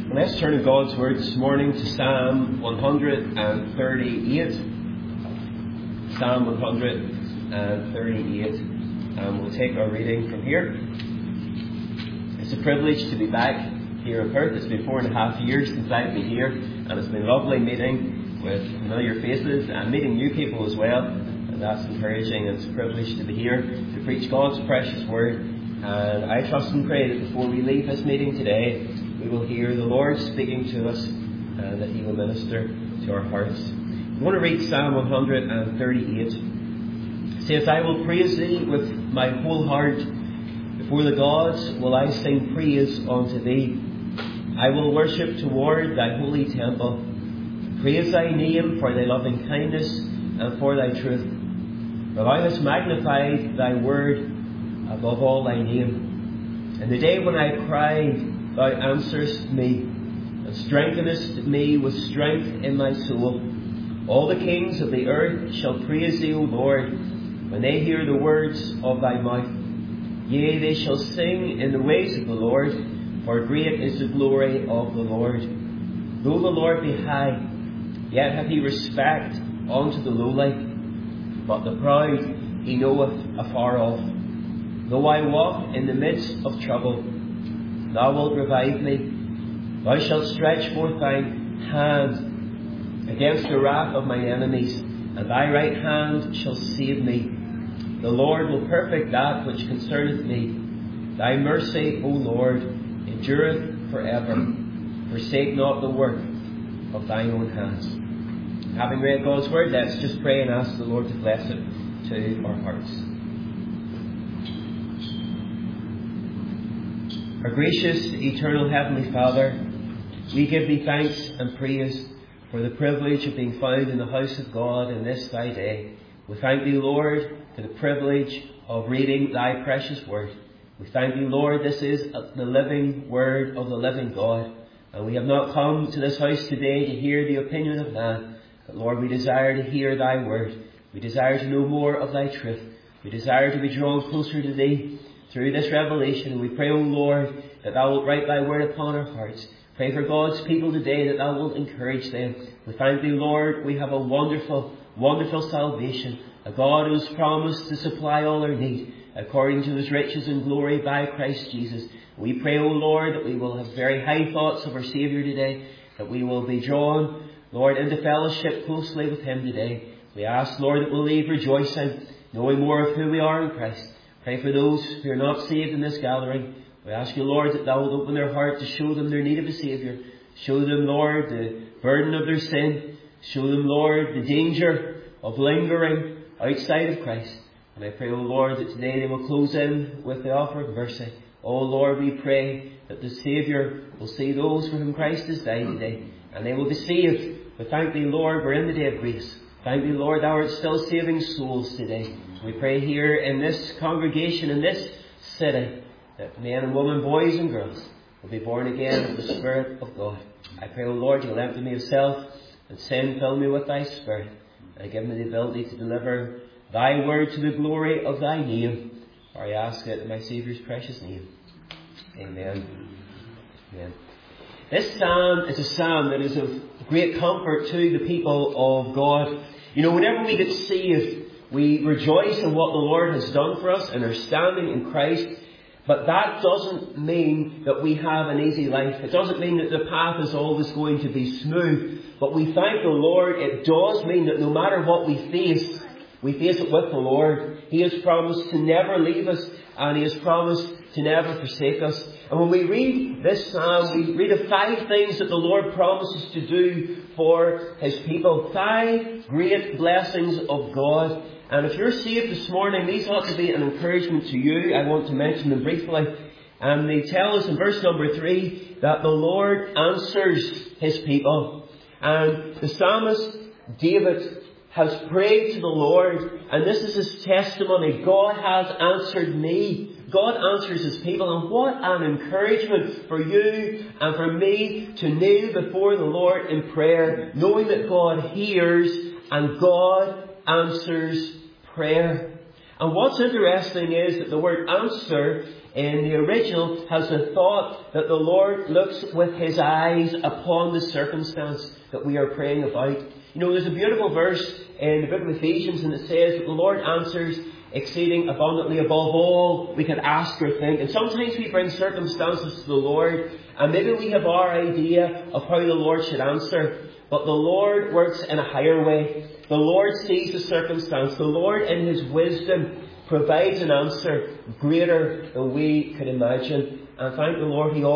Let's turn to God's Word this morning to Psalm 138. Psalm 138. And we'll take our reading from here. It's a privilege to be back here at Perth. It's been 4.5 years since I've been here, and it's been lovely meeting with familiar faces and meeting new people as well. And that's encouraging, and it's a privilege to be here to preach God's precious Word. And I trust and pray that before we leave this meeting today, we will hear the Lord speaking to us and that He will minister to our hearts. I want to read Psalm 138. It says, I will praise Thee with my whole heart. Before the gods will I sing praise unto Thee. I will worship toward Thy holy temple. Praise Thy name for Thy loving kindness and for Thy truth. For Thou hast magnified Thy word above all Thy name. In the day when I cried, Thou answerest me, and strengthenest me with strength in my soul. All the kings of the earth shall praise Thee, O Lord, when they hear the words of Thy mouth. Yea, they shall sing in the ways of the Lord, for great is the glory of the Lord. Though the Lord be high, yet hath He respect unto the lowly, but the proud He knoweth afar off. Though I walk in the midst of trouble, Thou wilt revive me. Thou shalt stretch forth Thine hand against the wrath of my enemies, and Thy right hand shall save me. The Lord will perfect that which concerneth me. Thy mercy, O Lord, endureth forever. Forsake not the work of Thine own hands. Having read God's Word, let's just pray and ask the Lord to bless it to our hearts. Our gracious, eternal Heavenly Father, we give Thee thanks and praise for the privilege of being found in the house of God in this Thy day. We thank Thee, Lord, for the privilege of reading Thy precious Word. We thank Thee, Lord, this is the living Word of the living God. And we have not come to this house today to hear the opinion of man, but Lord, we desire to hear Thy Word. We desire to know more of Thy truth. We desire to be drawn closer to Thee through this revelation. And we pray, O Lord, that Thou wilt write Thy Word upon our hearts. Pray for God's people today, that Thou wilt encourage them. We thank Thee, Lord, we have a wonderful, wonderful salvation. A God who has promised to supply all our need according to His riches and glory by Christ Jesus. We pray, O Lord, that we will have very high thoughts of our Saviour today, that we will be drawn, Lord, into fellowship closely with Him today. We ask, Lord, that we'll leave rejoicing, knowing more of who we are in Christ. Pray for those who are not saved in this gathering. We ask You, Lord, that Thou wilt open their heart to show them their need of a Saviour. Show them, Lord, the burden of their sin. Show them, Lord, the danger of lingering outside of Christ. And I pray, O Lord, that today they will close in with the offer of mercy. O Lord, we pray that the Saviour will see those for whom Christ has died today, and they will be saved. We thank Thee, Lord, we're in the day of grace. Thank Thee, Lord, Thou art still saving souls today. We pray here in this congregation, in this city, that men and women, boys and girls, will be born again of the Spirit of God. I pray, O Lord, You'll empty me of self and sin, fill me with Thy Spirit, and give me the ability to deliver Thy Word to the glory of Thy name. For I ask it in my Saviour's precious name. Amen. Amen. This psalm is a psalm that is of great comfort to the people of God. You know, whenever we get saved, we rejoice in what the Lord has done for us and our standing in Christ. But that doesn't mean that we have an easy life. It doesn't mean that the path is always going to be smooth. But we thank the Lord. It does mean that no matter what we face it with the Lord. He has promised to never leave us, and He has promised to never forsake us. And when we read this psalm, we read of 5 things that the Lord promises to do for His people. 5 great blessings of God. And if you're saved this morning, these ought to be an encouragement to you. I want to mention them briefly. And they tell us in verse number 3 that the Lord answers His people. And the psalmist David has prayed to the Lord, and this is his testimony. God has answered me. God answers His people, and what an encouragement for you and for me to kneel before the Lord in prayer, knowing that God hears and God answers prayer. And what's interesting is that the word answer in the original has the thought that the Lord looks with His eyes upon the circumstance that we are praying about. You know, there's a beautiful verse in the book of Ephesians, and it says that the Lord answers exceeding abundantly above all we can ask or think. And sometimes we bring circumstances to the Lord, and maybe we have our idea of how the Lord should answer. But the Lord works in a higher way. The Lord sees the circumstance. The Lord, in His wisdom, provides an answer greater than we could imagine. And thank the Lord, He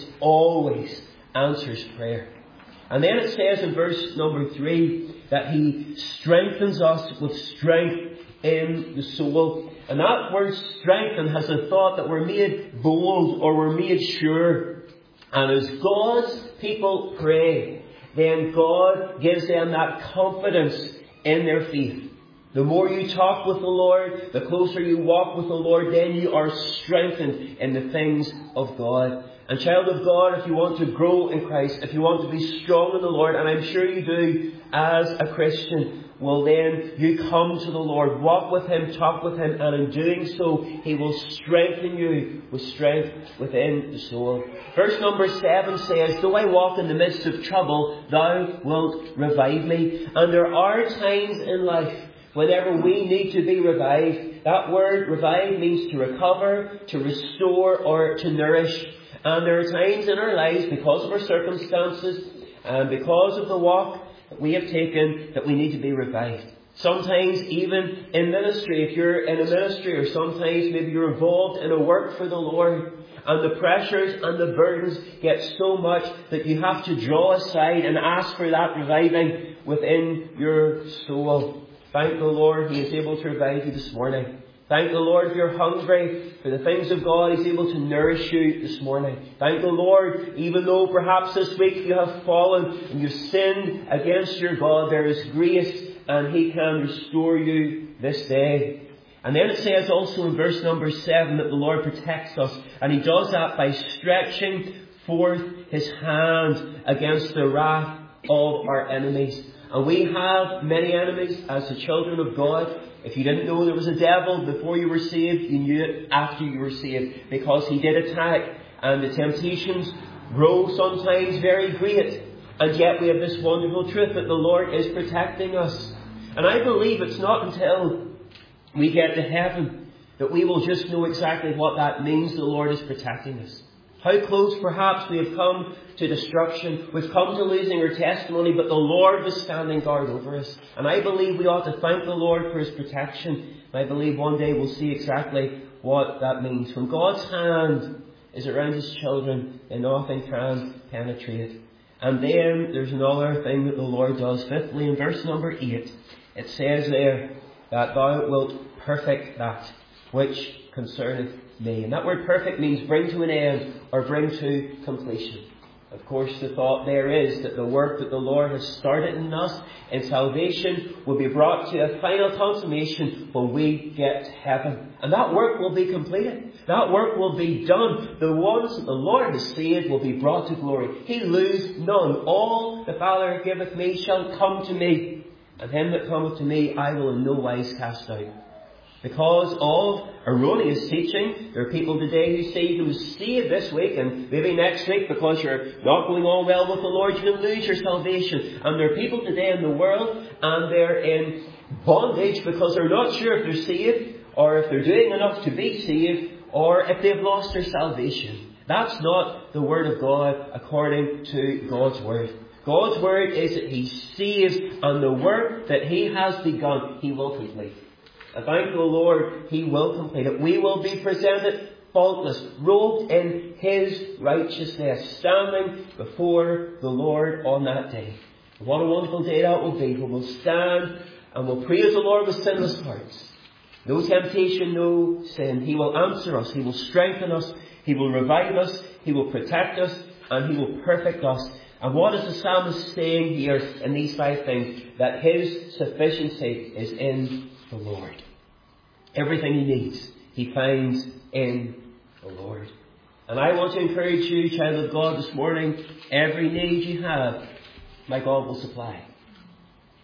always answers prayer. And then it says in verse number 3 that He strengthens us with strength in the soul. And that word strengthen has the thought that we're made bold or we're made sure. And as God's people pray, then God gives them that confidence in their faith. The more you talk with the Lord, the closer you walk with the Lord, then you are strengthened in the things of God. And child of God, if you want to grow in Christ, if you want to be strong in the Lord, and I'm sure you do as a Christian, well then you come to the Lord, walk with Him, talk with Him, and in doing so, He will strengthen you with strength within the soul. Verse number 7 says, though I walk in the midst of trouble, Thou wilt revive me. And there are times in life whenever we need to be revived. That word revive means to recover, to restore, or to nourish. And there are times in our lives, because of our circumstances and because of the walk that we have taken, that we need to be revived. Sometimes even in ministry, if you're in a ministry, or sometimes maybe you're involved in a work for the Lord, and the pressures and the burdens get so much that you have to draw aside and ask for that reviving within your soul. Thank the Lord, He is able to revive you this morning. Thank the Lord if you're hungry for the things of God, He's able to nourish you this morning. Thank the Lord, even though perhaps this week you have fallen and you've sinned against your God, there is grace and He can restore you this day. And then it says also in verse number 7 that the Lord protects us, and He does that by stretching forth His hand against the wrath of our enemies. And we have many enemies as the children of God. If you didn't know there was a devil before you were saved, you knew it after you were saved, because he did attack, and the temptations grow sometimes very great. And yet we have this wonderful truth that the Lord is protecting us. And I believe it's not until we get to heaven that we will just know exactly what that means, the Lord is protecting us. How close perhaps we have come to destruction. We've come to losing our testimony, but the Lord was standing guard over us. And I believe we ought to thank the Lord for His protection. And I believe one day we'll see exactly what that means. When God's hand is around His children, then nothing can penetrate. And then there's another thing that the Lord does. Fifthly, in verse number 8, it says there that Thou wilt perfect that which concerneth me. And that word perfect means bring to an end or bring to completion. Of course, the thought there is that the work that the Lord has started in us in salvation will be brought to a final consummation when we get to heaven. And that work will be completed. That work will be done. The ones that the Lord has saved will be brought to glory. He lose none. All the Father giveth me shall come to me, and him that cometh to me I will in no wise cast out. Because of erroneous teaching, there are people today who say you can be saved this week and maybe next week because you're not going on well with the Lord, you can lose your salvation. And there are people today in the world and they're in bondage because they're not sure if they're saved or if they're doing enough to be saved or if they've lost their salvation. That's not the Word of God according to God's Word. God's Word is that He saves, and the work that He has begun, He will complete. And thank the Lord, He will complete it. We will be presented faultless, robed in His righteousness, standing before the Lord on that day. What a wonderful day that will be. We will stand and will praise the Lord with sinless hearts. No temptation, no sin. He will answer us. He will strengthen us. He will revive us. He will protect us. And He will perfect us. And what is the psalmist saying here in these 5 things? That His sufficiency is in the Lord. Everything he needs, he finds in the Lord. And I want to encourage you, child of God, this morning, every need you have, my God will supply.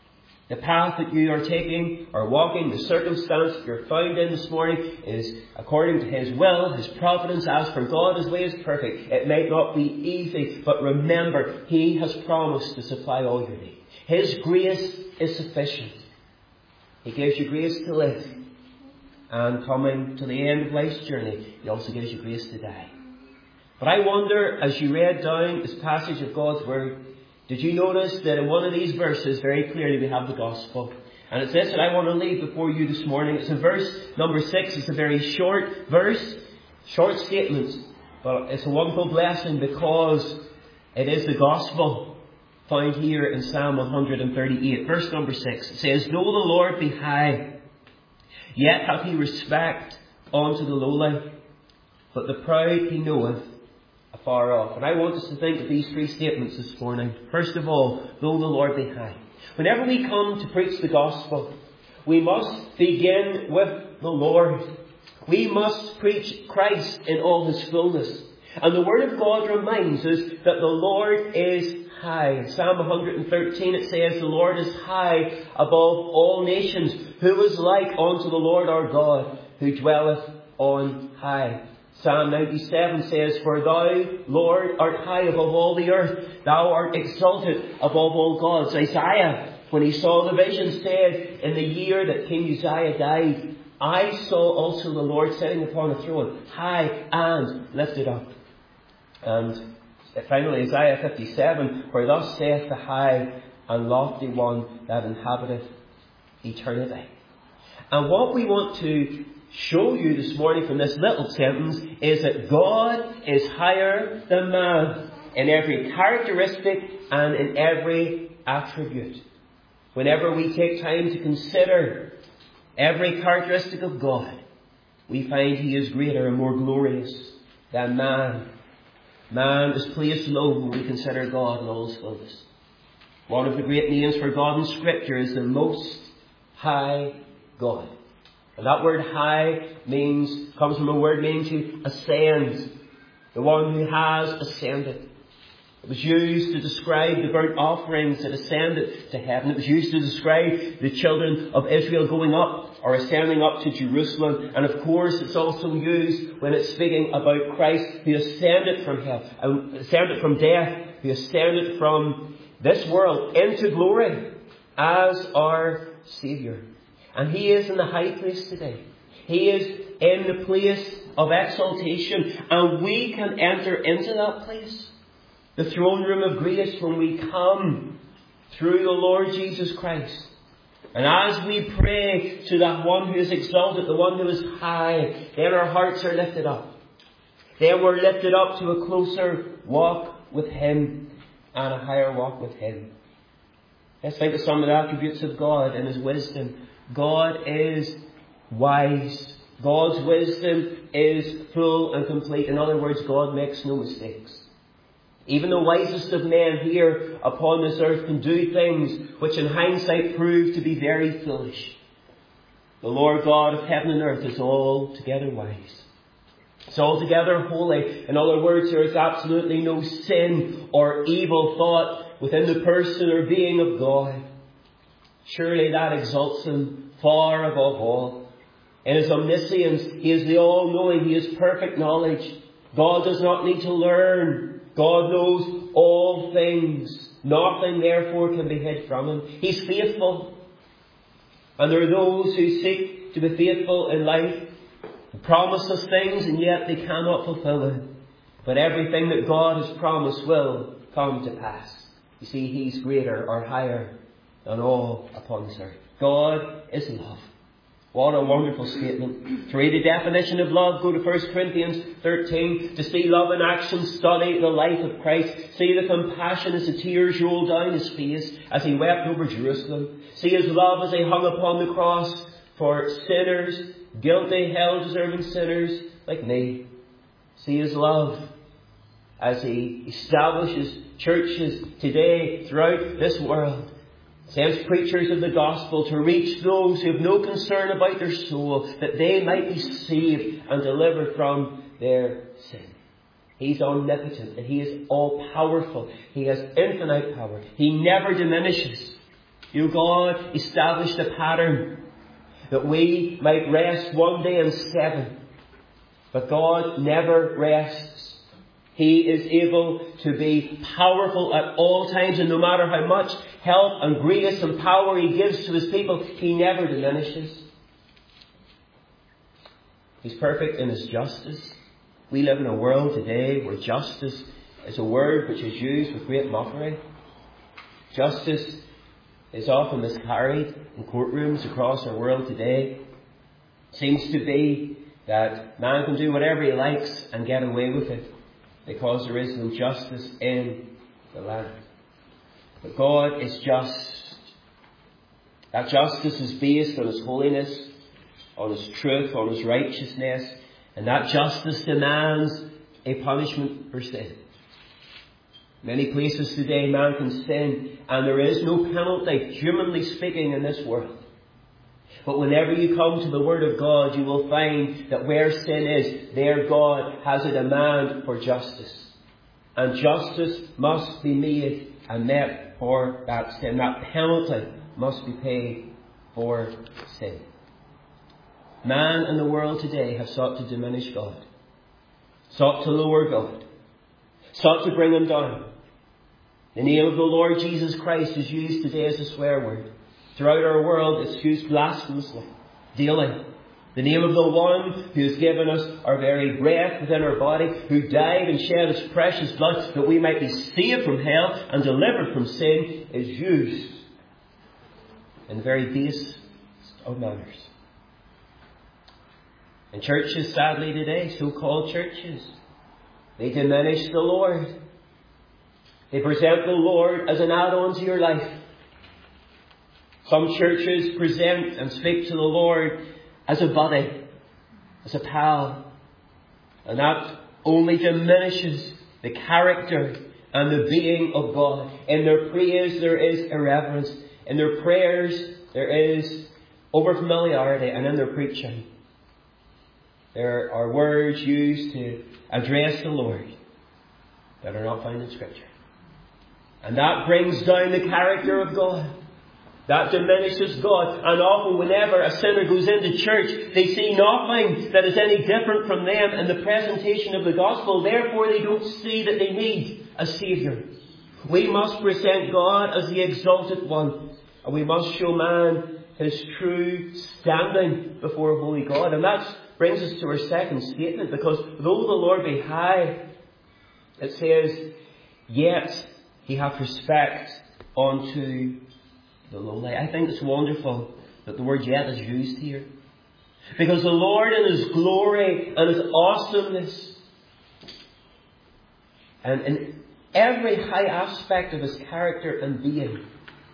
The path that you are taking or walking, the circumstance that you're found in this morning is according to His will, His providence. As for God, His way is perfect. It might not be easy, but remember, He has promised to supply all your need. His grace is sufficient. He gives you grace to live. And coming to the end of life's journey, He also gives you grace to die. But I wonder, as you read down this passage of God's Word, did you notice that in one of these verses, very clearly we have the Gospel? And it's this that I want to leave before you this morning. It's in verse number 6. It's a very short verse, short statement. But it's a wonderful blessing because it is the Gospel found here in Psalm 138. Verse number 6. It says, "Though the Lord be high, yet hath He respect unto the lowly, but the proud He knoweth afar off." And I want us to think of these three statements this morning. First of all, though the Lord be high. Whenever we come to preach the Gospel, we must begin with the Lord. We must preach Christ in all His fullness. And the Word of God reminds us that the Lord is high. In Psalm 113 it says, "The Lord is high above all nations. Who is like unto the Lord our God, who dwelleth on high?" Psalm 97 says, "For thou, Lord, art high above all the earth. Thou art exalted above all gods." Isaiah, when he saw the vision, said, "In the year that King Uzziah died, I saw also the Lord sitting upon a throne, high and lifted up." And finally, Isaiah 57, "For thus saith the high and lofty one that inhabiteth eternity." And what we want to show you this morning from this little sentence is that God is higher than man in every characteristic and in every attribute. Whenever we take time to consider every characteristic of God, we find He is greater and more glorious than man. Man is placed low when we consider God in all His fullness. One of the great names for God in Scripture is the Most High God. And that word high comes from a word meaning to ascend. The one who has ascended. It was used to describe the burnt offerings that ascended to heaven. It was used to describe the children of Israel going up or ascending up to Jerusalem. And of course it's also used when it's speaking about Christ who ascended from heaven, ascended from death, who ascended from this world into glory as our Saviour. And He is in the high place today. He is in the place of exaltation. And we can enter into that place. The throne room of grace when we come through the Lord Jesus Christ. And as we pray to that one who is exalted, the one who is high, then our hearts are lifted up. Then we're lifted up to a closer walk with Him and a higher walk with Him. Let's think of some of the attributes of God and His wisdom. God is wise. God's wisdom is full and complete. In other words, God makes no mistakes. Even the wisest of men here upon this earth can do things which in hindsight prove to be very foolish. The Lord God of heaven and earth is altogether wise. It's altogether holy. In other words, there is absolutely no sin or evil thought within the person or being of God. Surely that exalts Him far above all. In His omniscience, He is the all-knowing. He is perfect knowledge. God does not need to learn. God knows all things. Nothing, therefore, can be hid from Him. He's faithful. And there are those who seek to be faithful in life, who promise us things, and yet they cannot fulfill it. But everything that God has promised will come to pass. You see, He's greater or higher than all upon this earth. God is love. What a wonderful statement. To read the definition of love, go to 1 Corinthians 13. To see love in action, study the life of Christ. See the compassion as the tears rolled down His face as He wept over Jerusalem. See His love as He hung upon the cross for sinners, guilty, hell-deserving sinners like me. See His love as He establishes churches today throughout this world. Sends preachers of the gospel to reach those who have no concern about their soul, that they might be saved and delivered from their sin. He's omnipotent and He is all-powerful. He has infinite power. He never diminishes. You know, God established a pattern that we might rest one day in 7. But God never rests. He is able to be powerful at all times, and no matter how much help and grace and power He gives to His people, He never diminishes. He's perfect in His justice. We live in a world today where justice is a word which is used with great mockery. Justice is often miscarried in courtrooms across our world today. It seems to be that man can do whatever he likes and get away with it because there is no justice in the land. But God is just. That justice is based on His holiness, on His truth, on His righteousness, and that justice demands a punishment for sin. Many places today man can sin, and there is no penalty, humanly speaking, in this world. But whenever you come to the Word of God, you will find that where sin is, there God has a demand for justice. And justice must be made and met for that sin. That penalty must be paid for sin. Man and the world today have sought to diminish God, sought to lower God, sought to bring Him down. The name of the Lord Jesus Christ is used today as a swear word. Throughout our world, it's used blasphemously, daily. The name of the one who has given us our very breath within our body, who died and shed His precious blood that we might be saved from hell and delivered from sin, is used in the very base of manners. In churches, sadly today, so-called churches, they diminish the Lord. They present the Lord as an add-on to your life. Some churches present and speak to the Lord as a buddy, as a pal. And that only diminishes the character and the being of God. In their praise there is irreverence. In their prayers there is over-familiarity. And in their preaching there are words used to address the Lord that are not found in Scripture. And that brings down the character of God. That diminishes God. And often whenever a sinner goes into church, they see nothing that is any different from them in the presentation of the gospel. Therefore they don't see that they need a Saviour. We must present God as the exalted one. And we must show man his true standing before holy God. And that brings us to our second statement. Because though the Lord be high, it says, yet He hath respect unto the lowly. I think it's wonderful that the word yet is used here. Because the Lord in His glory and His awesomeness and in every high aspect of His character and being,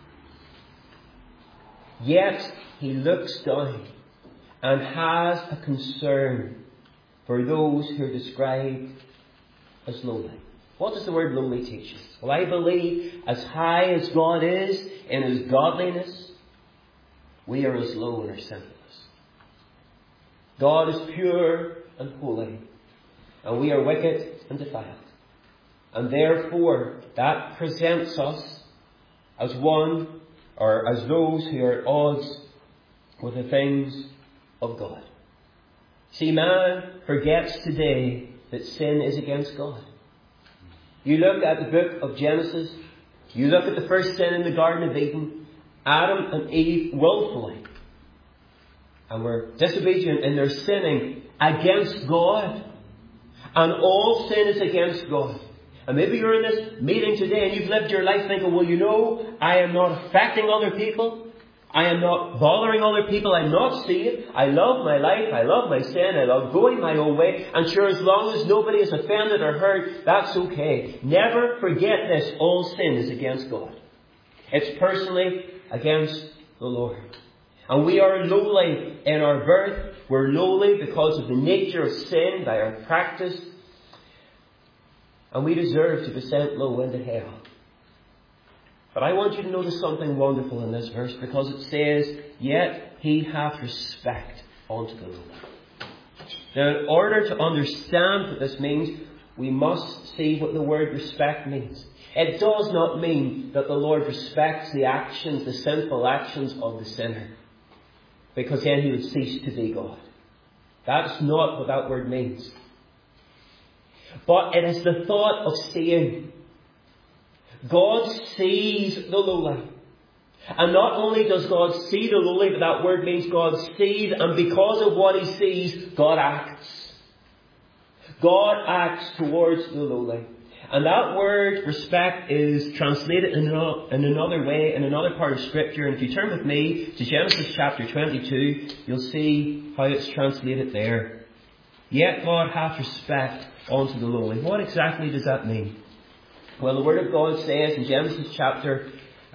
yet He looks down and has a concern for those who are described as lowly. What does the word lowly teach us? Well, I believe as high as God is in His godliness, we are as low in our sinfulness. God is pure and holy, and we are wicked and defiled. And therefore, that presents us as one, or as those who are at odds with the things of God. See, man forgets today that sin is against God. You look at the book of Genesis, you look at the first sin in the Garden of Eden, Adam and Eve willfully and were disobedient in their sinning against God. And all sin is against God. And maybe you're in this meeting today and you've lived your life thinking, well, you know, I am not affecting other people. I am not bothering other people. I'm not saved. I love my life. I love my sin. I love going my own way. And sure, as long as nobody is offended or hurt, that's okay. Never forget this. All sin is against God. It's personally against the Lord. And we are lowly in our birth. We're lowly because of the nature of sin by our practice. And we deserve to be sent low into hell. But I want you to notice something wonderful in this verse, because it says, yet He hath respect unto the lowly. Now, in order to understand what this means, we must see what the word respect means. It does not mean that the Lord respects the actions, the sinful actions of the sinner, because then he would cease to be God. That's not what that word means. But it is the thought of seeing. God sees the lowly. And not only does God see the lowly, but that word means God sees, and because of what he sees, God acts. God acts towards the lowly. And that word respect is translated in another way, in another part of Scripture. And if you turn with me to Genesis chapter 22, you'll see how it's translated there. Yet God hath respect unto the lowly. What exactly does that mean? Well, the Word of God says in Genesis chapter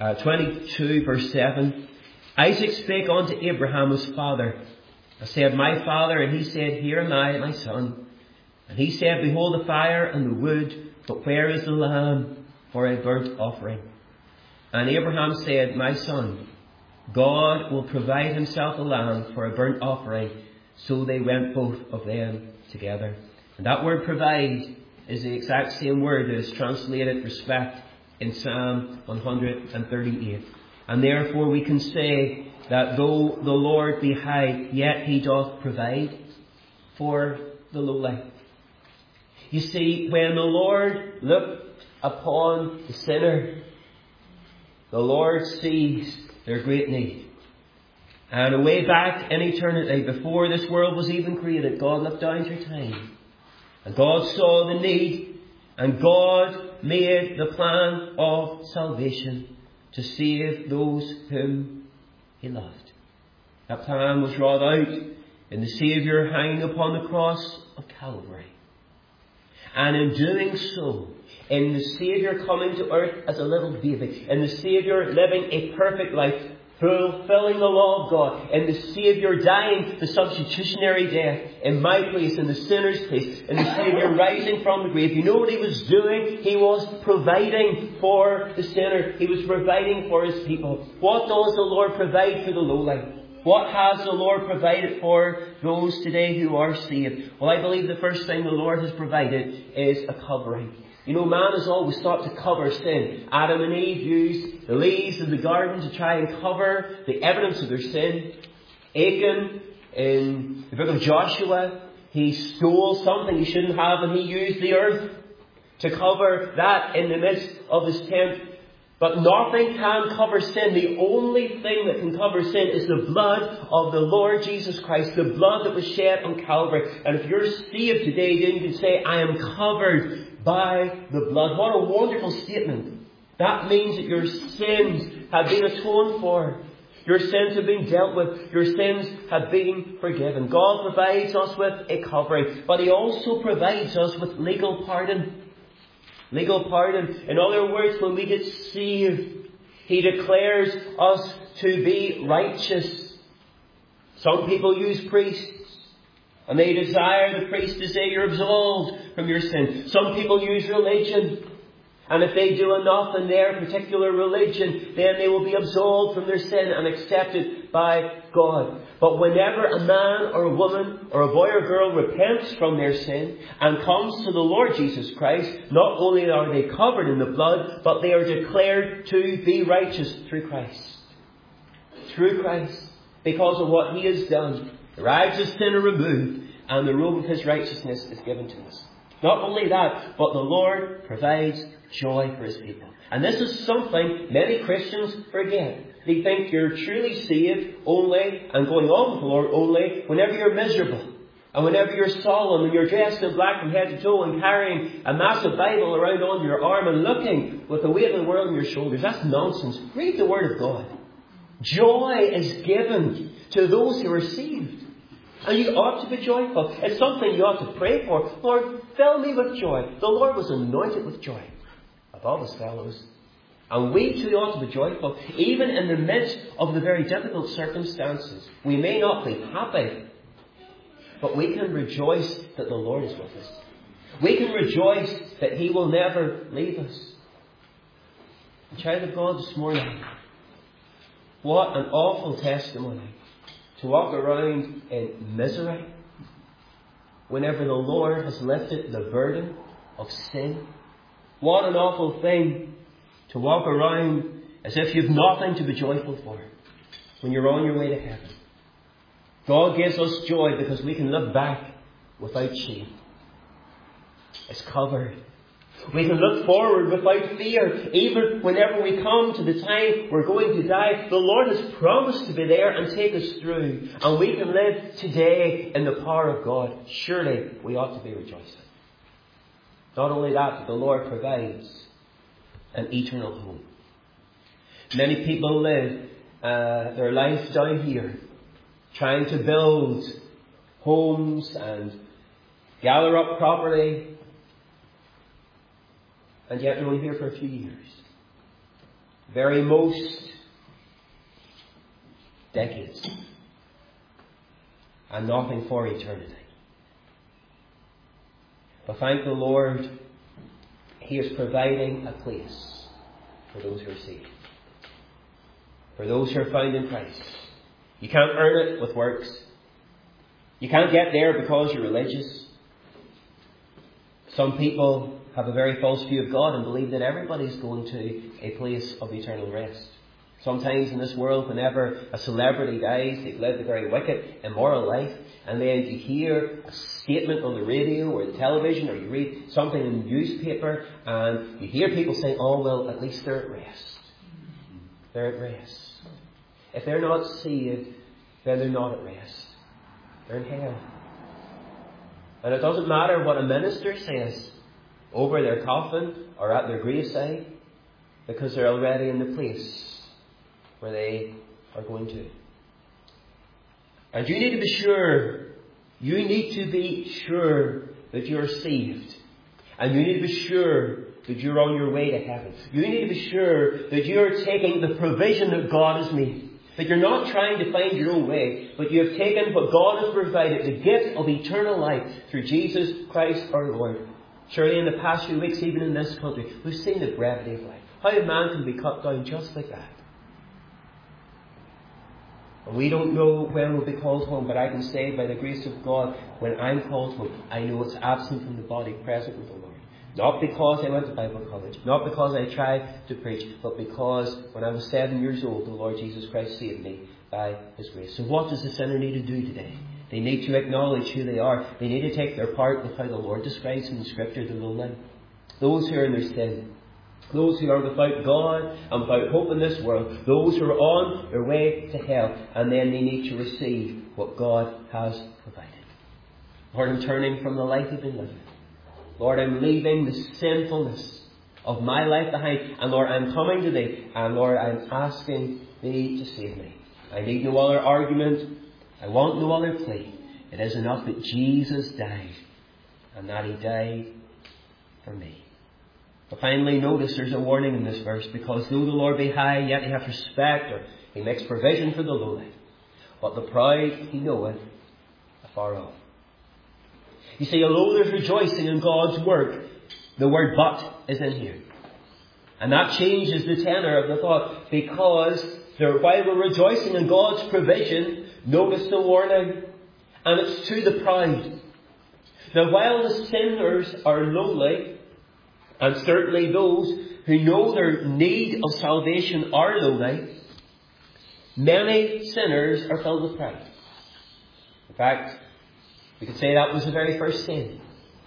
22 verse 7, Isaac spake unto Abraham his father, and said, My father. And he said, Here am I, my son. And he said, Behold the fire and the wood, but where is the lamb for a burnt offering? And Abraham said, My son, God will provide himself a lamb for a burnt offering. So they went both of them together. And that word provide is the exact same word that is translated respect in Psalm 138. And therefore we can say that though the Lord be high, yet he doth provide for the lowly. You see, when the Lord looked upon the sinner, the Lord sees their great need. And away back in eternity, before this world was even created, God looked down through time. And God saw the need, and God made the plan of salvation to save those whom he loved. That plan was wrought out in the Saviour hanging upon the cross of Calvary. And in doing so, in the Saviour coming to earth as a little baby, in the Saviour living a perfect life, fulfilling the law of God, in the Saviour dying the substitutionary death in my place, in the sinner's place, in the Saviour rising from the grave. You know what he was doing? He was providing for the sinner. He was providing for his people. What does the Lord provide for the lowly? What has the Lord provided for those today who are saved? Well, I believe the first thing the Lord has provided is a covering. You know, man has always sought to cover sin. Adam and Eve used the leaves of the garden to try and cover the evidence of their sin. Achan, in the book of Joshua, he stole something he shouldn't have, and he used the earth to cover that in the midst of his tent. But nothing can cover sin. The only thing that can cover sin is the blood of the Lord Jesus Christ, the blood that was shed on Calvary. And if you're saved today, then you can say, I am covered by the blood. What a wonderful statement. That means that your sins have been atoned for. Your sins have been dealt with. Your sins have been forgiven. God provides us with a covering, but he also provides us with legal pardon. Legal pardon. In other words, when we get saved, he declares us to be righteous. Some people use priests, and they desire the priest to say you're absolved from your sin. Some people use religion, and if they do enough in their particular religion, then they will be absolved from their sin and accepted by God. But whenever a man or a woman or a boy or girl repents from their sin and comes to the Lord Jesus Christ, not only are they covered in the blood, but they are declared to be righteous through Christ. Through Christ. Because of what he has done. The rags of sin are removed, and the robe of his righteousness is given to us. Not only that, but the Lord provides joy for his people. And this is something many Christians forget. They think you're truly saved only and going on with the Lord only whenever you're miserable. And whenever you're solemn and you're dressed in black from head to toe and carrying a massive Bible around under your arm and looking with the weight of the world on your shoulders. That's nonsense. Read the Word of God. Joy is given to those who are saved. And you ought to be joyful. It's something you ought to pray for. Lord, fill me with joy. The Lord was anointed with joy above his fellows. And we too ought to be joyful. Even in the midst of the very difficult circumstances. We may not be happy, but we can rejoice that the Lord is with us. We can rejoice that he will never leave us. Child of God, this morning, what an awful testimony to walk around in misery whenever the Lord has lifted the burden of sin What an awful thing to walk around as if you've nothing to be joyful for when you're on your way to heaven. God gives us joy because we can look back without shame. It's covered. We can look forward without fear. Even whenever we come to the time we're going to die, the Lord has promised to be there and take us through. And we can live today in the power of God. Surely we ought to be rejoicing. Not only that, but the Lord provides an eternal home. Many people live their life down here, trying to build homes and gather up property, and yet they're only here for a few years. Very most decades. And nothing for eternity. But thank the Lord, He is providing a place for those who are saved. For those who are found in Christ. You can't earn it with works. You can't get there because you're religious. Some people have a very false view of God and believe that everybody's going to a place of eternal rest. Sometimes in this world, whenever a celebrity dies, they've lived a very wicked, immoral life, and then you hear a statement on the radio or the television, or you read something in the newspaper, and you hear people saying, oh, well, at least they're at rest. They're at rest. If they're not saved, then they're not at rest. They're in hell. And it doesn't matter what a minister says over their coffin or at their graveside, because they're already in the place where they are going to. And you need to be sure, that you're saved. And you need to be sure that you're on your way to heaven. You need to be sure that you're taking the provision that God has made. That you're not trying to find your own way, but you have taken what God has provided, the gift of eternal life through Jesus Christ our Lord. Surely in the past few weeks, even in this country, we've seen the brevity of life. How a man can be cut down just like that. And we don't know when we'll be called home, but I can say by the grace of God, when I'm called home, I know it's absent from the body, present with the Lord. Not because I went to Bible college, not because I tried to preach, but because when I was 7 years old, the Lord Jesus Christ saved me by His grace. So what does the sinner need to do today? They need to acknowledge who they are. They need to take their part with how the Lord describes in the Scripture the lowly. Those who are in their sin. Those who are without God and without hope in this world. Those who are on their way to hell. And then they need to receive what God has provided. Lord, I'm turning from the life I've been living. Lord, I'm leaving the sinfulness of my life behind. And Lord, I'm coming to Thee. And Lord, I'm asking Thee to save me. I need no other argument. I want no other plea. It is enough that Jesus died. And that He died for me. But finally, notice there's a warning in this verse. Because though the Lord be high, yet He hath respect, or He makes provision for the lowly. But the proud He knoweth afar off. You see, although there's rejoicing in God's work, the word but is in here. And that changes the tenor of the thought. Because while we're rejoicing in God's provision, notice the warning. And it's to the proud. Now, while the sinners are lowly, and certainly those who know their need of salvation are lowly, many sinners are filled with pride. In fact, we could say that was the very first sin.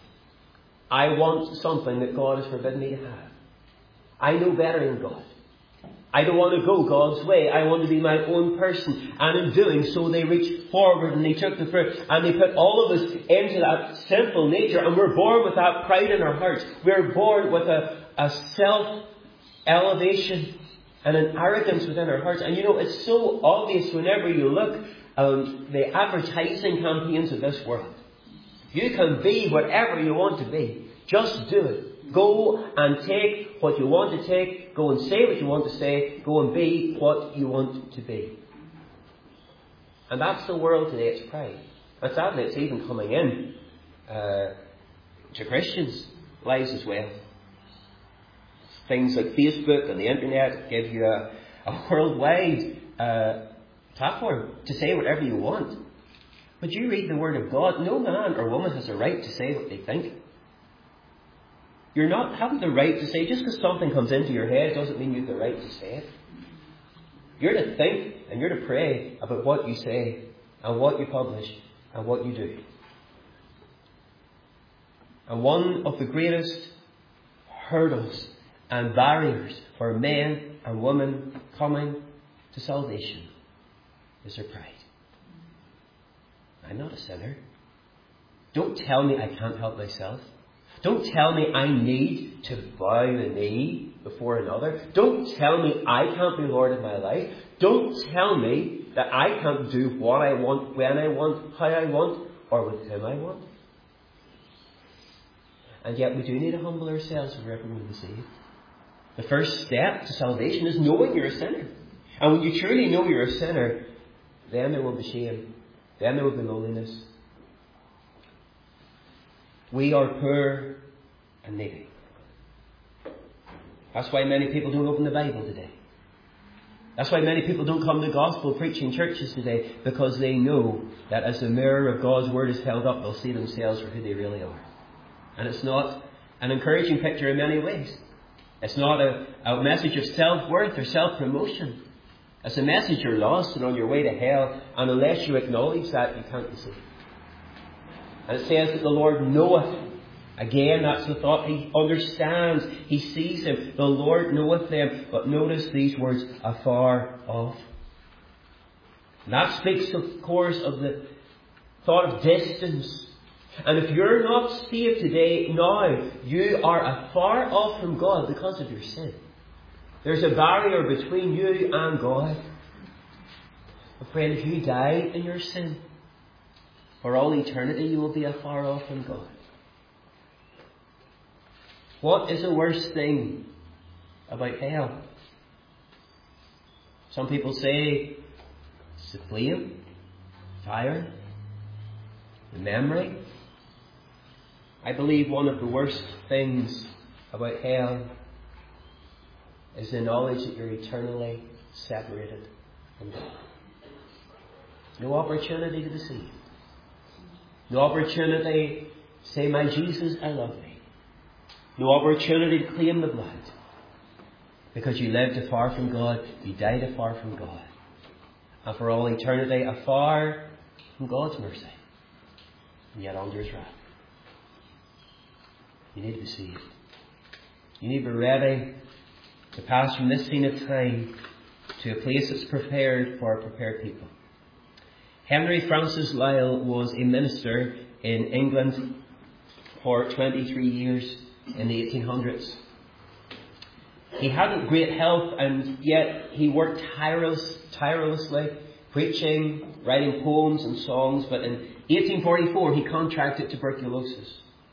I want something that God has forbidden me to have. I know better than God. I don't want to go God's way. I want to be my own person. And in doing so, they reached forward and they took the fruit. And they put all of us into that sinful nature. And we're born with that pride in our hearts. We're born with a self-elevation and an arrogance within our hearts. And you know, it's so obvious whenever you look at the advertising campaigns of this world. You can be whatever you want to be. Just do it. Go and take what you want to take. Go and say what you want to say. Go and be what you want to be. And that's the world today. It's pride. And sadly, it's even coming in to Christians' lives as well. Things like Facebook and the internet give you a worldwide platform to say whatever you want. But you read the Word of God, no man or woman has a right to say what they think. You're not having the right to say, just because something comes into your head doesn't mean you have the right to say it. You're to think and you're to pray about what you say and what you publish and what you do. And one of the greatest hurdles and barriers for men and women coming to salvation is their pride. I'm not a sinner. Don't tell me I can't help myself. Don't tell me I need to bow the knee before another. Don't tell me I can't be Lord of my life. Don't tell me that I can't do what I want, when I want, how I want, or with whom I want. And yet we do need to humble ourselves if we're ever going to be saved. The first step to salvation is knowing you're a sinner. And when you truly know you're a sinner, then there will be shame. Then there will be loneliness. We are poor and needy. That's why many people don't open the Bible today. That's why many people don't come to gospel preaching churches today, because they know that as the mirror of God's Word is held up, they'll see themselves for who they really are. And it's not an encouraging picture in many ways. It's not a message of self-worth or self-promotion. It's a message you're lost and on your way to hell, and unless you acknowledge that, you can't be saved. And it says that the Lord knoweth. Again, that's the thought. He understands. He sees them. The Lord knoweth them. But notice these words, afar off. And that speaks, of course, of the thought of distance. And if you're not saved today, now, you are afar off from God because of your sin. There's a barrier between you and God. But friend, if you die in your sin, for all eternity you will be afar off from God. What is the worst thing about hell? Some people say it's the flame, fire, the memory. I believe one of the worst things about hell is the knowledge that you're eternally separated from God. No opportunity to deceive. No opportunity to say, my Jesus, I love thee. No opportunity to claim the blood. Because you lived afar from God, you died afar from God. And for all eternity, afar from God's mercy. And yet under His wrath. You need to be saved. You need to be ready to pass from this scene of time to a place that's prepared for a prepared people. Henry Francis Lyell was a minister in England for 23 years in the 1800s. He hadn't great health, and yet he worked tirelessly, preaching, writing poems and songs. But in 1844 he contracted tuberculosis.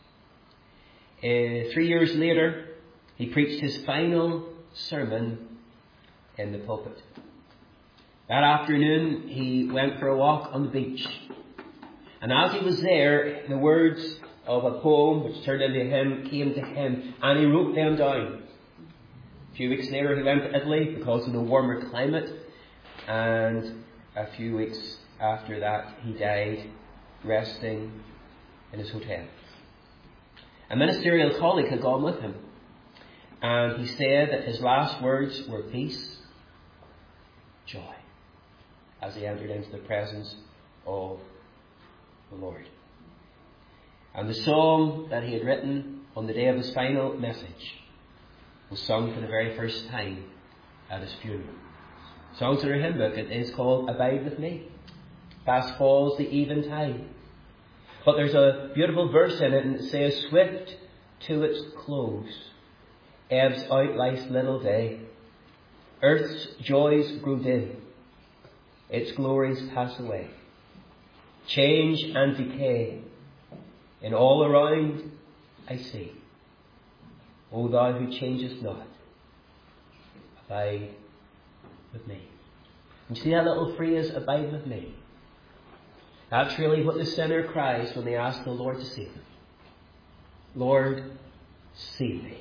3 years later he preached his final sermon in the pulpit. That afternoon he went for a walk on the beach. And as he was there, the words of a poem which turned into a hymn came to him, and he wrote them down. A few weeks later he went to Italy because of the warmer climate, and a few weeks after that he died resting in his hotel. A ministerial colleague had gone with him, and he said that his last words were peace, joy, as he entered into the presence of the Lord. And the song that he had written on the day of his final message was sung for the very first time at his funeral. Songs in our hymn book, it is called Abide With Me. Fast falls the eventide. But there's a beautiful verse in it, and it says, swift to its close, ebbs out life's little day. Earth's joys grow dim, its glories pass away. Change and decay in all around I see. O thou who changest not, abide with me. And you see that little phrase, abide with me? That's really what the sinner cries when they ask the Lord to save them. Lord, save me.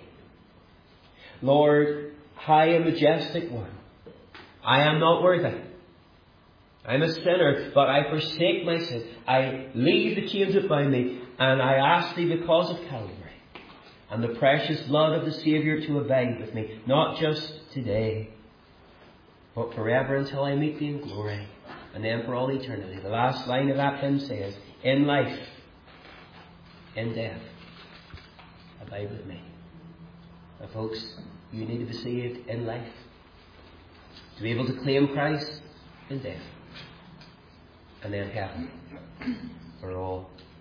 Lord, high and majestic one, I am not worthy. I'm a sinner, but I forsake my sin. I leave the chains that bind me, and I ask thee because of Calvary. and the precious blood of the Saviour to abide with me, not just today, but forever until I meet thee in glory, and then for all eternity. The last line of that hymn says, in life, in death, abide with me. Now folks, you need to be saved in life, to be able to claim Christ in death, and then heaven for all